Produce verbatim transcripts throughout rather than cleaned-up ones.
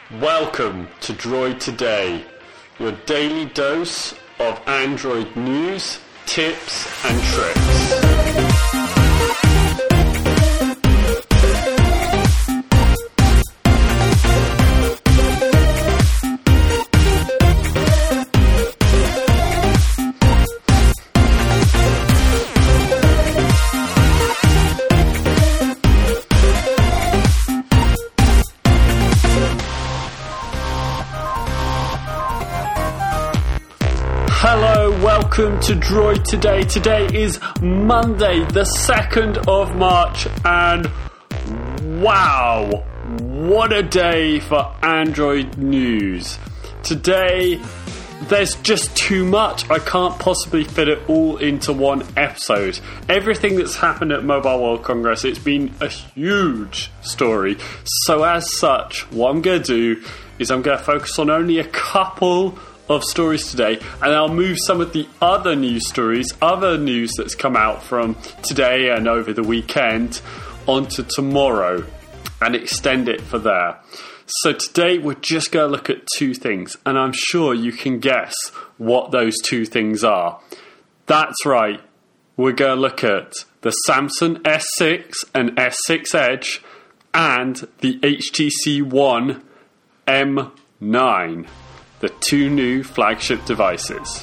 Welcome to Droid Today, your daily dose of Android news, tips and tricks. Hello, welcome to Droid Today. Today is Monday, the second of March, and wow, what a day for Android news. Today, there's just too much. I can't possibly fit it all into one episode. Everything that's happened at Mobile World Congress, it's been a huge story. So as such, what I'm going to do is I'm going to focus on only a couple of stories today, and I'll move some of the other news stories, other news that's come out from today and over the weekend onto tomorrow and extend it for there. So today we're just going to look at two things, and I'm sure you can guess what those two things are. That's right, we're going to look at the Samsung S six and S six Edge and the H T C One M nine. The two new flagship devices.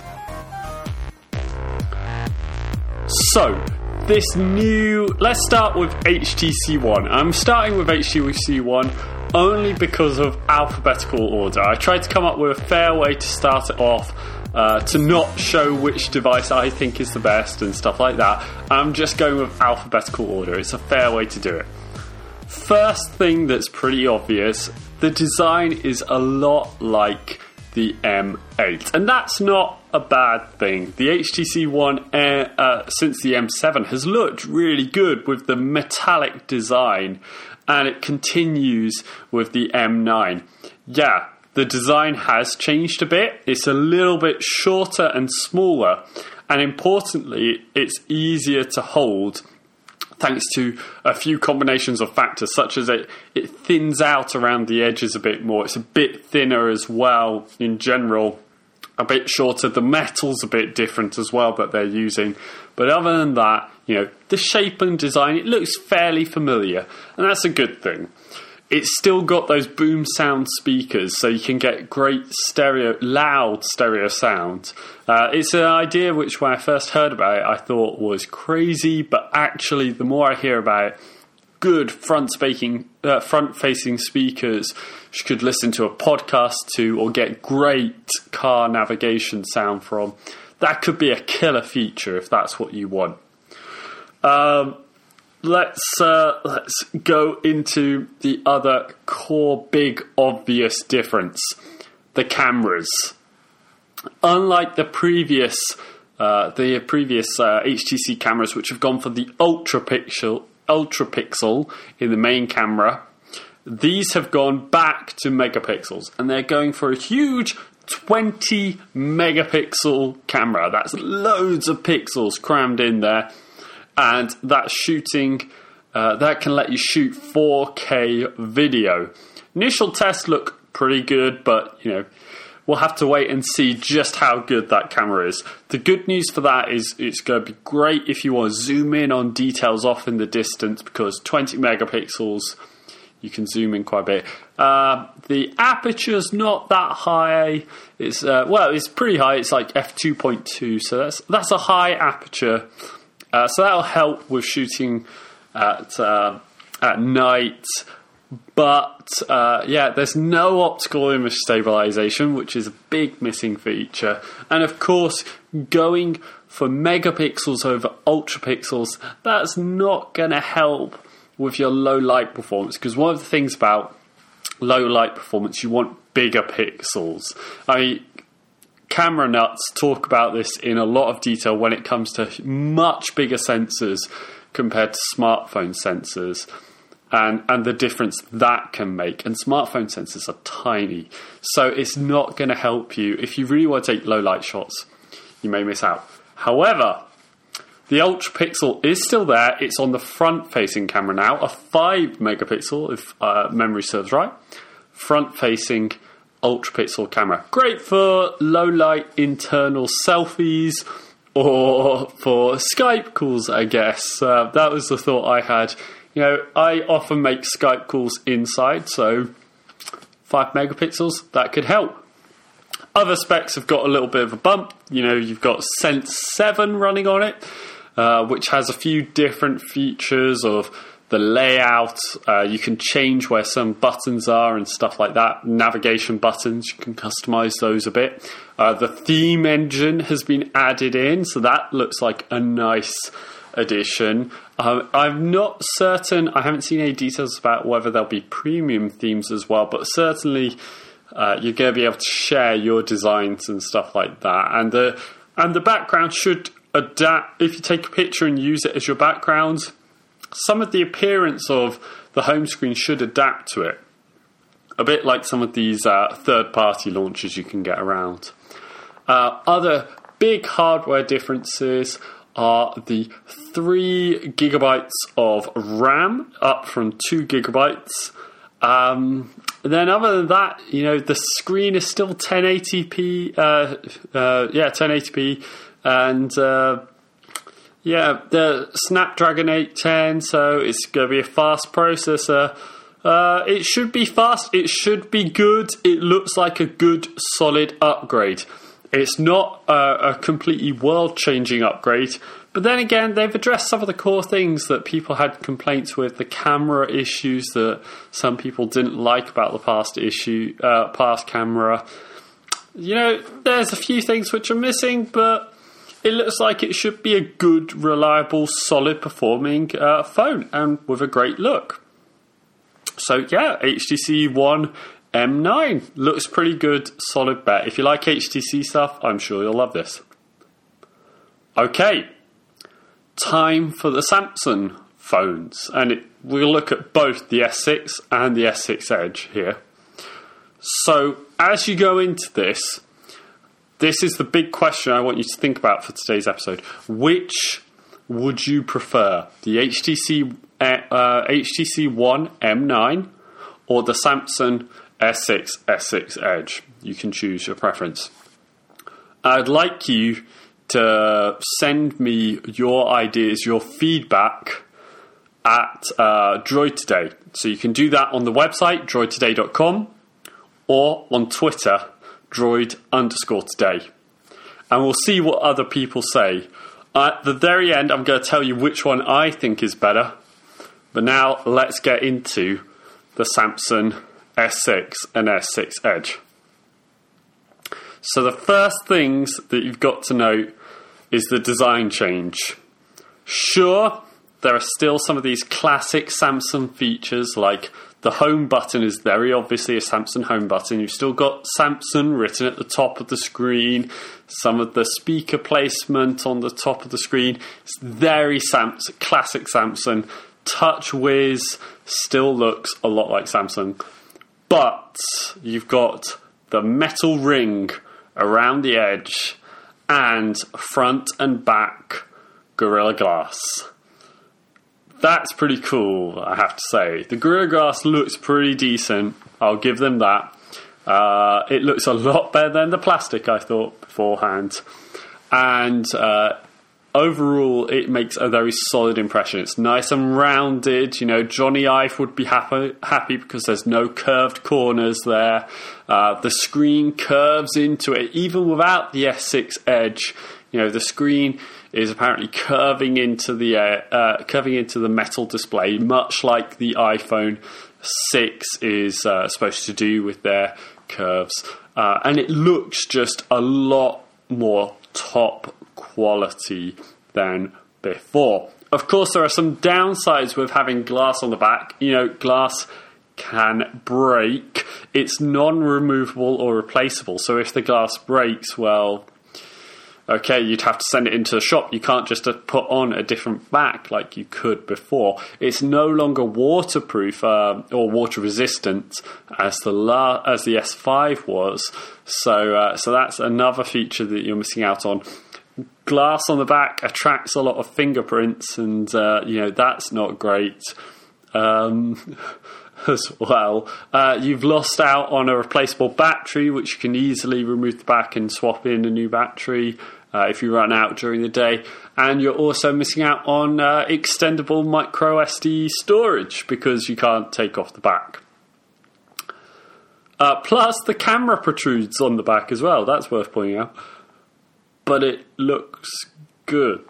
So, this new... Let's start with H T C One. I'm starting with H T C One only because of alphabetical order. I tried to come up with a fair way to start it off, uh, to not show which device I think is the best and stuff like that. I'm just going with alphabetical order. It's a fair way to do it. First thing that's pretty obvious, the design is a lot like the M eight, and that's not a bad thing. The H T C One uh, uh, since the M seven has looked really good with the metallic design, and it continues with the M nine. Yeah, the design has changed a bit. It's a little bit shorter and smaller, and importantly, it's easier to hold thanks to a few combinations of factors, such as it, it thins out around the edges a bit more. It's a bit thinner as well in general, a bit shorter. The metal's a bit different as well that they're using. But other than that, you know, the shape and design, it looks fairly familiar, and that's a good thing. It's still got those boom sound speakers, so you can get great stereo, loud stereo sound. Uh, it's an idea which, when I first heard about it, I thought was crazy, but actually, the more I hear about it, good front-facing uh, front-facing speakers you could listen to a podcast to or get great car navigation sound from. That could be a killer feature if that's what you want. Um... Let's uh, let's go into the other core big obvious difference, the cameras. Unlike the previous uh, the previous uh, H T C cameras, which have gone for the ultra pixel ultra pixel in the main camera, these have gone back to megapixels, and they're going for a huge twenty megapixel camera. That's loads of pixels crammed in there. And that's shooting, uh, that can let you shoot four K video. Initial tests look pretty good, but, you know, we'll have to wait and see just how good that camera is. The good news for that is it's going to be great if you want to zoom in on details off in the distance, because twenty megapixels, you can zoom in quite a bit. Uh, the aperture's not that high. It's uh, well, it's pretty high. It's like f two point two, so that's that's a high aperture. Uh, so that'll help with shooting at uh, at night. But uh, yeah, there's no optical image stabilization, which is a big missing feature. And of course, going for megapixels over ultra pixels, that's not going to help with your low light performance. Because one of the things about low light performance, you want bigger pixels. I mean, camera nuts talk about this in a lot of detail when it comes to much bigger sensors compared to smartphone sensors, and, and the difference that can make. And smartphone sensors are tiny, so it's not going to help you. If you really want to take low light shots, you may miss out. However, the ultra pixel is still there. It's on the front facing camera now, a five megapixel if uh, memory serves right. front-facing ultra-pixel camera. Great for low-light internal selfies or for Skype calls, I guess. Uh, that was the thought I had. You know, I often make Skype calls inside, so five megapixels, that could help. Other specs have got a little bit of a bump. You know, you've got Sense seven running on it, uh, which has a few different features of the layout. Uh, you can change where some buttons are and stuff like that. Navigation buttons, you can customize those a bit. Uh, the theme engine has been added in, so that looks like a nice addition. Um, I'm not certain, I haven't seen any details about whether there'll be premium themes as well, but certainly uh, you're going to be able to share your designs and stuff like that. And the, and the background should adapt. If you take a picture and use it as your background, some of the appearance of the home screen should adapt to it. A bit like some of these uh, third-party launchers you can get around. Uh, other big hardware differences are the three gigabytes of RAM, up from two gigabytes. Um, then other than that, you know, the screen is still ten eighty p, uh, uh, yeah, ten eighty p, and uh, yeah, the Snapdragon eight ten, so it's going to be a fast processor. Uh, it should be fast, it should be good, it looks like a good, solid upgrade. It's not a, a completely world-changing upgrade, but then again, they've addressed some of the core things that people had complaints with, the camera issues that some people didn't like about the past issue, uh, past camera. You know, there's a few things which are missing, but it looks like it should be a good, reliable, solid performing uh, phone, and with a great look. So yeah, H T C One M nine looks pretty good, solid bet. If you like H T C stuff, I'm sure you'll love this. Okay, time for the Samsung phones, and it, we'll look at both the S six and the S six Edge here. So as you go into this, this is the big question I want you to think about for today's episode. Which would you prefer? The H T C uh, H T C One M nine or the Samsung S six, S six Edge? You can choose your preference. I'd like you to send me your ideas, your feedback at uh, Droid Today. So you can do that on the website, droid today dot com, or on Twitter, droid underscore today. And we'll see what other people say. At the very end, I'm going to tell you which one I think is better. But now, let's get into the Samsung S six and S six Edge. So the first things that you've got to note is the design change. Sure, there are still some of these classic Samsung features, like the home button is very obviously a Samsung home button. You've still got Samsung written at the top of the screen. Some of the speaker placement on the top of the screen. It's very Samsung, classic Samsung. TouchWiz still looks a lot like Samsung. But you've got the metal ring around the edge and front and back Gorilla Glass. That's pretty cool, I have to say. The Gorilla Glass looks pretty decent. I'll give them that. Uh, it looks a lot better than the plastic, I thought, beforehand. And uh, overall, it makes a very solid impression. It's nice and rounded. You know, Johnny Ive would be happy, happy because there's no curved corners there. Uh, the screen curves into it, even without the S six Edge. You know, the screen is apparently curving into the uh, uh, curving into the metal display, much like the iPhone six is uh, supposed to do with their curves. Uh, and it looks just a lot more top quality than before. Of course, there are some downsides with having glass on the back. You know, glass can break. It's non-removable or replaceable. So if the glass breaks, well, okay, you'd have to send it into a shop. You can't just uh, put on a different back like you could before. It's no longer waterproof uh, or water resistant as the la- as the S five was. So, uh, so that's another feature that you're missing out on. Glass on the back attracts a lot of fingerprints, and uh, you know that's not great. Um, as well. Uh, you've lost out on a replaceable battery, which you can easily remove the back and swap in a new battery uh, if you run out during the day. And you're also missing out on uh, extendable micro S D storage because you can't take off the back. Uh, plus, the camera protrudes on the back as well. That's worth pointing out. But it looks good.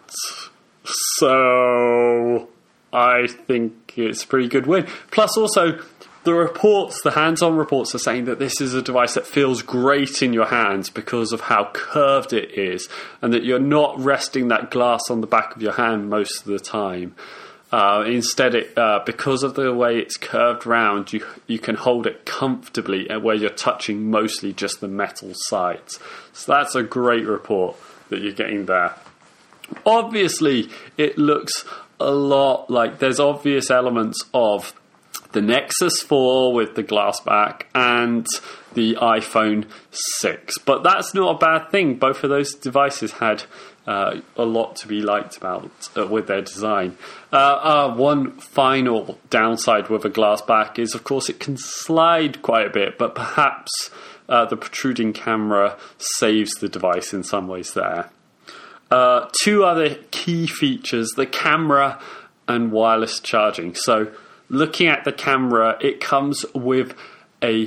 So I think it's a pretty good win. Plus, also, the reports, the hands-on reports are saying that this is a device that feels great in your hands because of how curved it is, and that you're not resting that glass on the back of your hand most of the time. Uh, instead, it, uh, because of the way it's curved round, you you can hold it comfortably where you're touching mostly just the metal sides. So that's a great report that you're getting there. Obviously, it looks a lot like there's obvious elements of the Nexus four with the glass back and the iPhone six. But that's not a bad thing. Both of those devices had uh, a lot to be liked about uh, with their design. Uh, uh, one final downside with a glass back is, of course, it can slide quite a bit, but perhaps uh, the protruding camera saves the device in some ways there. Uh, two other key features, the camera and wireless charging. So looking at the camera, it comes with a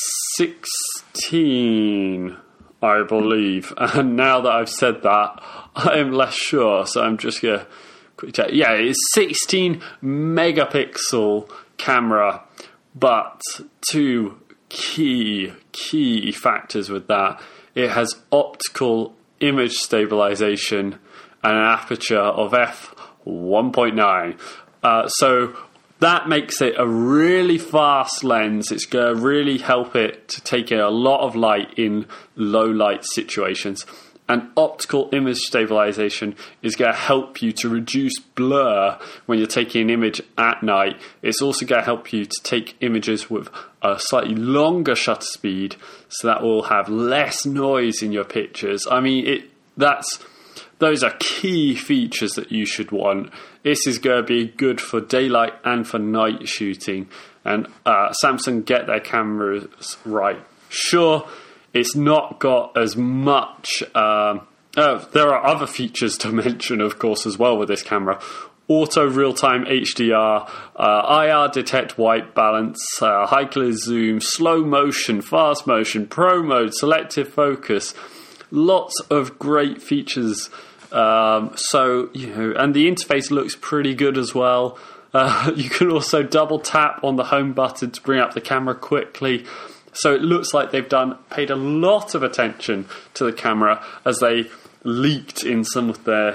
sixteen, I believe. And now that I've said that, I'm less sure. So I'm just going to quickly check. Yeah, it's sixteen megapixel camera, but two key, key factors with that. It has optical image stabilization and an aperture of f one point nine. Uh, so that makes it a really fast lens. It's going to really help it to take in a lot of light in low light situations. And optical image stabilization is going to help you to reduce blur when you're taking an image at night. It's also going to help you to take images with a slightly longer shutter speed, so that will have less noise in your pictures. I mean, it that's those are key features that you should want. This is going to be good for daylight and for night shooting. And uh, Samsung get their cameras right. Sure, it's not got as much. Um, oh, there are other features to mention, of course, as well with this camera. Auto real-time H D R, uh, I R detect white balance, uh, high clear zoom, slow motion, fast motion, pro mode, selective focus. Lots of great features. Um, so, you know, and the interface looks pretty good as well. Uh, you can also double tap on the home button to bring up the camera quickly. So it looks like they've done paid a lot of attention to the camera as they leaked in some of their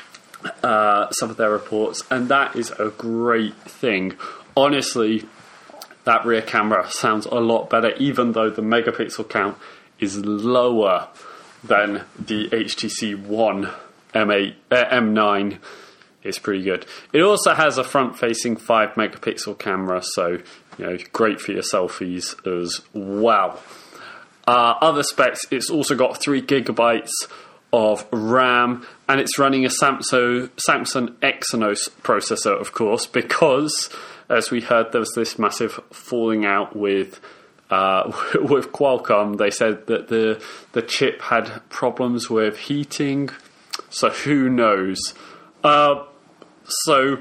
uh, some of their reports, and that is a great thing. Honestly, that rear camera sounds a lot better, even though the megapixel count is lower than the H T C One M eight, uh, M nine. Is pretty good. It also has a front-facing five megapixel camera, so you know, great for your selfies as well. Uh, other specs, it's also got three gigabytes of RAM, and it's running a Samsung Samsung Exynos processor, of course, because as we heard, there was this massive falling out with uh, with Qualcomm. They said that the the chip had problems with heating, so who knows. Uh, So,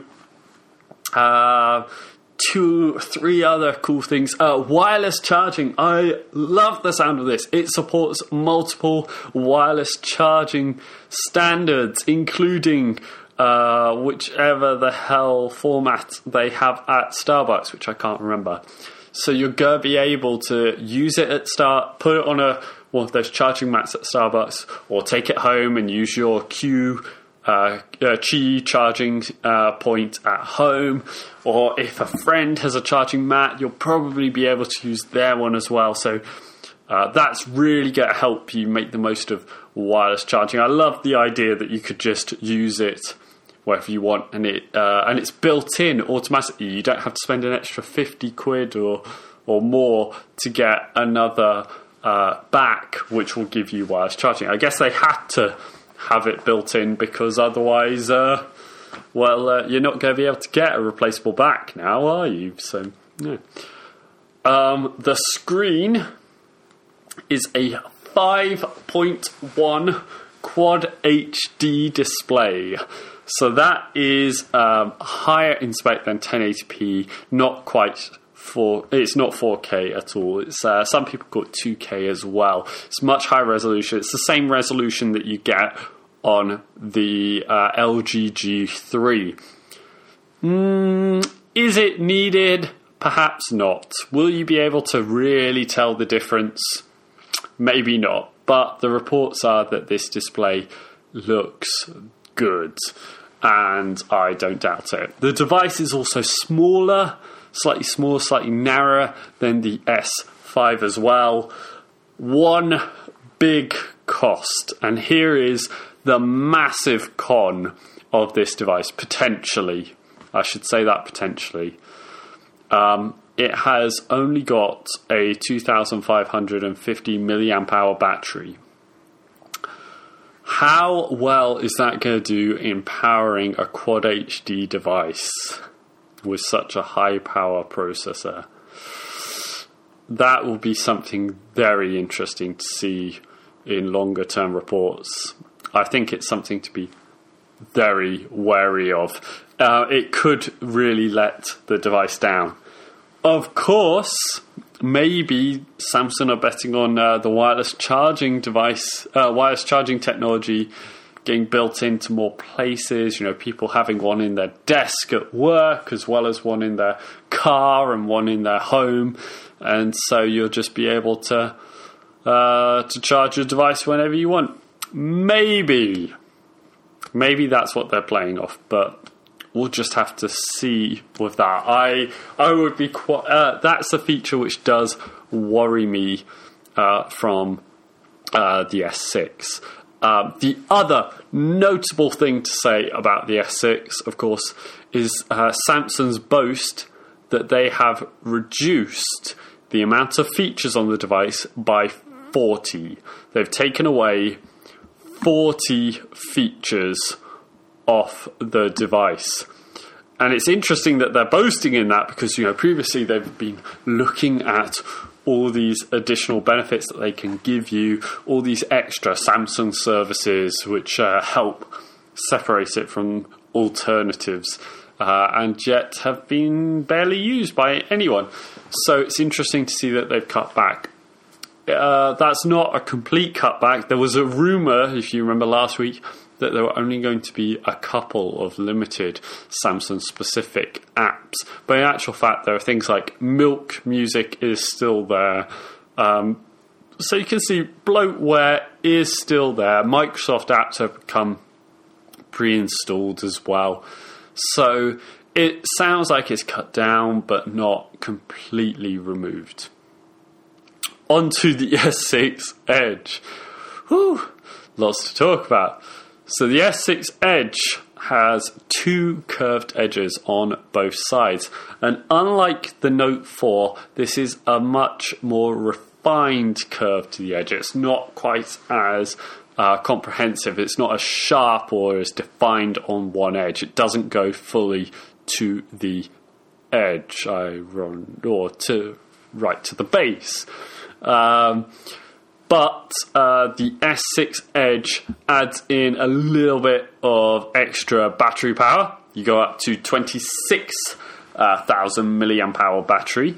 uh, two, three other cool things. Uh, wireless charging. I love the sound of this. It supports multiple wireless charging standards, including uh, whichever the hell format they have at Starbucks, which I can't remember. So you're going to be able to use it at start, put it on a one of those charging mats at Starbucks, or take it home and use your Q Uh, uh, Qi charging uh, point at home, or if a friend has a charging mat, you'll probably be able to use their one as well. So uh, that's really going to help you make the most of wireless charging. I love the idea that you could just use it wherever you want, and it uh, and it's built in automatically. You don't have to spend an extra fifty quid or or more to get another uh, back, which will give you wireless charging. I guess they had to have it built in because otherwise, uh, well, uh, you're not going to be able to get a replaceable back now, are you? So, yeah. Um, the screen is a five point one Quad H D display. So that is um, higher in spec than ten eighty p, not quite four, it's not four K at all. It's uh, some people call it two K as well. It's much higher resolution. It's the same resolution that you get on the uh, L G G three. Mm, is it needed? Perhaps not. Will you be able to really tell the difference? Maybe not. But the reports are that this display looks good, and I don't doubt it. The device is also smaller, slightly smaller, slightly narrower than the S five as well. One big cost, and here is the massive con of this device, potentially. I should say that potentially. Um, it has only got a two thousand five hundred fifty milliamp hour battery. How well is that going to do in powering a Quad H D device with such a high power processor? That will be something very interesting to see in longer term reports. I think it's something to be very wary of. Uh, it could really let the device down. Of course, maybe Samsung are betting on uh, the wireless charging device, uh, wireless charging technology getting built into more places. You know, people having one in their desk at work as well as one in their car and one in their home, and so you'll just be able to uh, to charge your device whenever you want. Maybe, maybe that's what they're playing off, but we'll just have to see with that. I I would be quite. Uh, that's a feature which does worry me uh, from uh, the S six. Um, the other notable thing to say about the S six, of course, is uh, Samsung's boast that they have reduced the amount of features on the device by forty. They've taken away forty features off the device. And it's interesting that they're boasting in that because, you know, previously they've been looking at all these additional benefits that they can give you, all these extra Samsung services which uh, help separate it from alternatives, uh, and yet have been barely used by anyone. So it's interesting to see that they've cut back. Uh, that's not a complete cutback. There was a rumour, if you remember last week, that there were only going to be a couple of limited Samsung-specific apps. But in actual fact, there are things like Milk Music is still there. Um, so you can see bloatware is still there. Microsoft apps have become pre-installed as well. So it sounds like it's cut down, but not completely removed. Onto the S six Edge. Whew, lots to talk about. So the S six Edge has two curved edges on both sides. And unlike the Note four, this is a much more refined curve to the edge. It's not quite as uh, comprehensive. It's not as sharp or as defined on one edge. It doesn't go fully to the edge, I run, or to right to the base. Um, But uh, the S six Edge adds in a little bit of extra battery power. You go up to twenty-six thousand milliamp hour battery.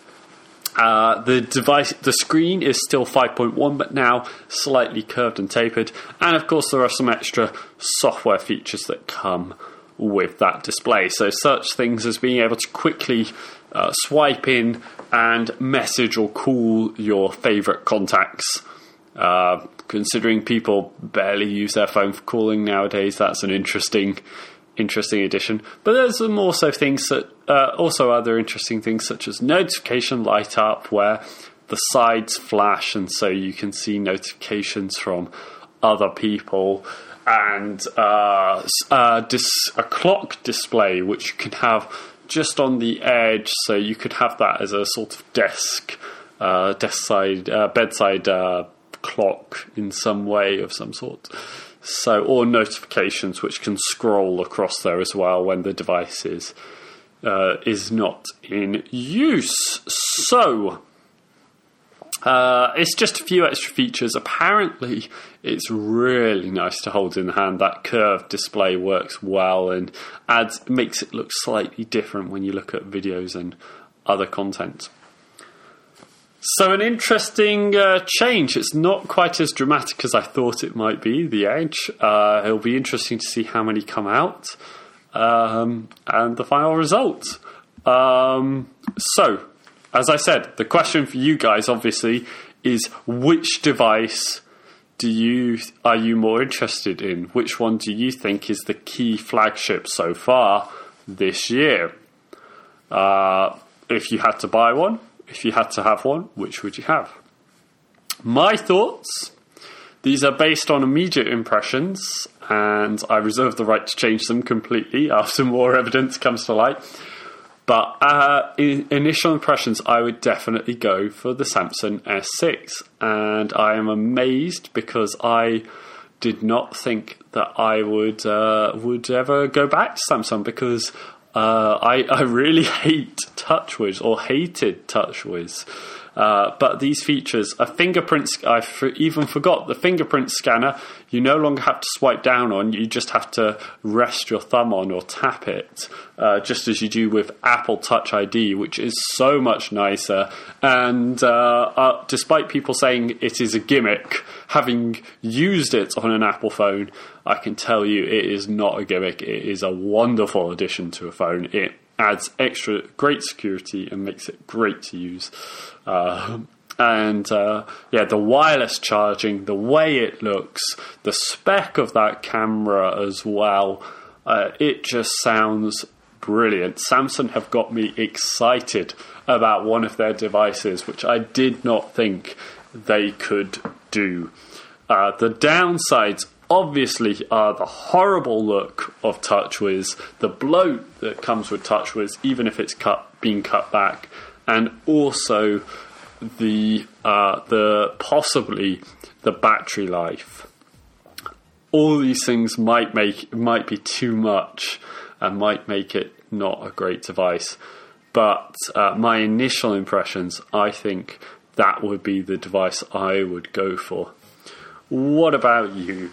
Uh, the device, the screen is still five point one, but now slightly curved and tapered. And of course, there are some extra software features that come with that display. So such things as being able to quickly uh, swipe in and message or call your favourite contacts. Uh, considering people barely use their phone for calling nowadays, that's an interesting, interesting addition. But there's some also things that, uh, also other interesting things such as notification light up, where the sides flash, and so you can see notifications from other people, and uh, uh, dis- a clock display which you can have just on the edge, so you could have that as a sort of desk, uh, desk side, uh, bedside uh, clock in some way of some sort. So, or notifications which can scroll across there as well when the device is uh, is not in use. So uh, it's just a few extra features. Apparently, it's really nice to hold in the hand. That curved display works well and adds makes it look slightly different when you look at videos and other content. So an interesting uh, change. It's not quite as dramatic as I thought it might be, the Edge. Uh, it'll be interesting to see how many come out um, and the final result. Um, so, as I said, the question for you guys, obviously, is which device do you are you more interested in? Which one do you think is the key flagship so far this year? Uh, if you had to buy one, if you had to have one, which would you have? My thoughts, these are based on immediate impressions, and I reserve the right to change them completely after more evidence comes to light. But uh, in initial impressions, I would definitely go for the Samsung S six. And I am amazed because I did not think that I would uh, would ever go back to Samsung, because uh, I, I really hate TouchWiz, or hated TouchWiz. Uh, but these features, a fingerprint, I f- even forgot the fingerprint scanner, you no longer have to swipe down on, you just have to rest your thumb on or tap it, uh, just as you do with Apple Touch I D, which is so much nicer. And uh, uh, despite people saying it is a gimmick, having used it on an Apple phone, I can tell you it is not a gimmick. It is a wonderful addition to a phone. It adds extra great security and makes it great to use. Uh, and uh, yeah, the wireless charging, the way it looks, the spec of that camera as well, uh, it just sounds brilliant. Samsung have got me excited about one of their devices, which I did not think they could do. Uh, the downsides obviously are the horrible look of TouchWiz, the bloat that comes with TouchWiz, even if it's cut, being cut back, and also the uh, the possibly the battery life. All these things might make might be too much and might make it not a great device. But uh, my initial impressions, I think that would be the device I would go for. What about you?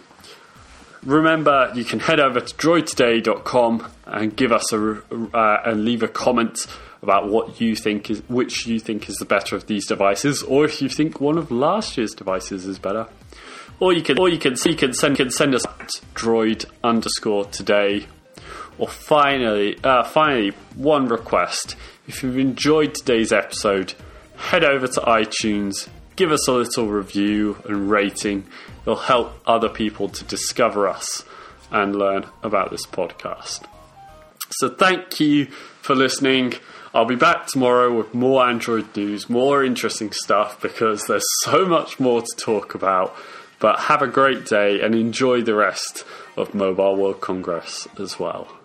Remember, you can head over to droid today dot com and give us a uh, and leave a comment about what you think is which you think is the better of these devices, or if you think one of last year's devices is better. Or you can, or you can, you can send can send us at droid underscore today. Or finally, uh, finally, one request: if you've enjoyed today's episode, head over to iTunes, give us a little review and rating. It'll help other people to discover us and learn about this podcast. So thank you for listening. I'll be back tomorrow with more Android news, more interesting stuff, because there's so much more to talk about. But have a great day and enjoy the rest of Mobile World Congress as well.